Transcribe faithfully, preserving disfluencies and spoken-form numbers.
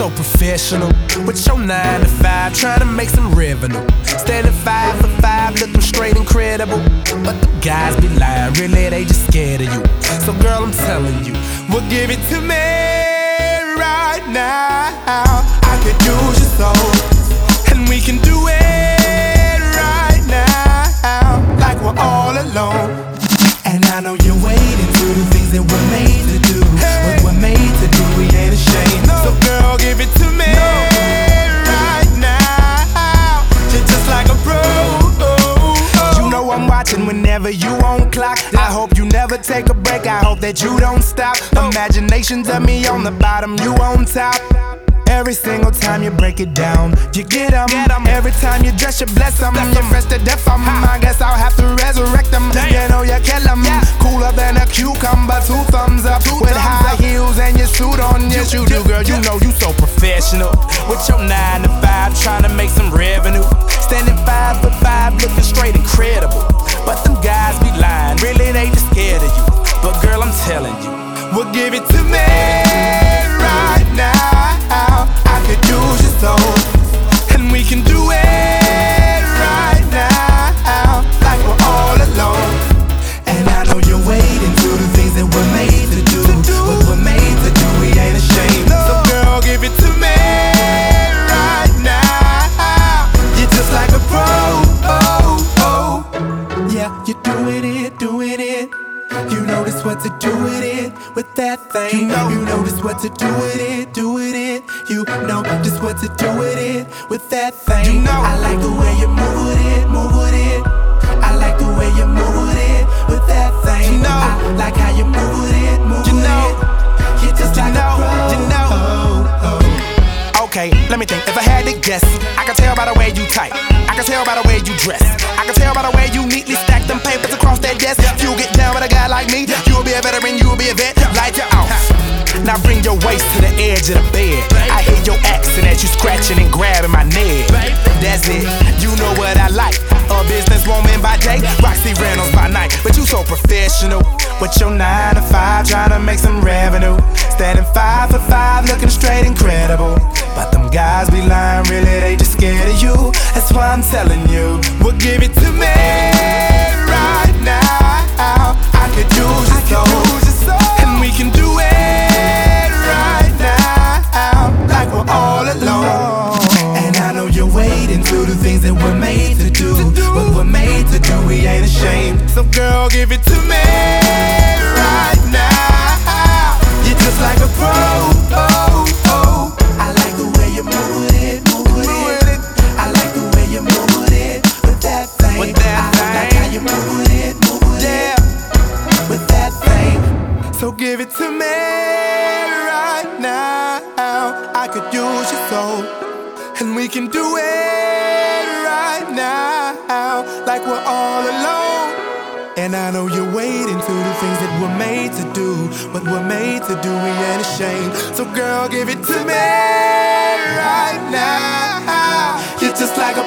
so professional with your nine to five, trying to make some revenue. Standing five for five, looking straight incredible. But the guys be lying, really they just scared of you. So girl, I'm telling you, well give it to me right now. I could use your soul, and we can do it right now, like we're all alone. And I know you're waiting to do things that we're made to do. Hey. What we're made to do, we ain't ashamed. No. So girl, give it to me no. right now. You're just like a pro. You know I'm watching whenever you on clock. I hope you never take a break, I hope that you don't stop. No. Imaginations of me on the bottom, you on top. Every single time you break it down, you get them. Every time you dress, you bless them. You're fresh to death, I'm, I guess I'll have to resurrect them. Damn. You know you kill them. Yeah. Cooler than a cucumber, two thumbs up. Two with thumbs high up. Heels and your suit on. Yes, you do, girl. You know you so professional. With your nine to five, trying to make some revenue. Standing five for five, looking straight incredible. But them guys be lying, really they just scared of you. But girl, I'm telling you, well give it to me right now. I could use your soul, and we can do it right now, like we're all alone. And I know you're waiting to do things that we're made to do. What we're made to do, we ain't ashamed. So girl, give it to me right now. You're just like a pro. Oh, oh. Yeah, you're doing it, doing it. You know just what to do with it, with that thing. You know, you know just what to do with it, do with it. You know just what to do with it, with that thing. You know, I like the way you move with it, move with it. I like the way you move with it, with that thing. You know, I like how you move with it, move you with know, it. You're just you like know, a pro. You know. Oh, oh. Okay, let me think. If I had to guess, I can tell by the way you type. I can tell by the way you dress. I can tell by the way you neatly stack them papers across that desk. If you get down with a guy like me, you'll be a veteran, you'll be a vet. Light your off. Now bring your waist to the edge of the bed. I hear your accent as you scratching and grabbing my neck. That's it, you know what I like. A businesswoman by day, Roxy Reynolds by night. But you so professional with your nine to five, trying to make some revenue. Standing five for five, looking straight incredible. But them guys be lying, really they just scared of you. That's why I'm telling you, well give it to me right now. I could use your soul, and we can do it right now, like we're all alone. And I know you're waiting to do things that we're made to do. What we're made to do, we ain't ashamed. So girl, give it to me right now. You're just like a pro. Oh, oh. I like the way you move with it, move with it. I like the way you move with it, with that thing. With that thing. I like how you move with it, move with yeah. it, with that thing. So give it to me right now. I could use your soul, and we can do it right now, like we're all alone. And I know you're waiting to do things that we're made to do. What we're made to do, we ain't ashamed. So girl, give it to me right now. You're just like a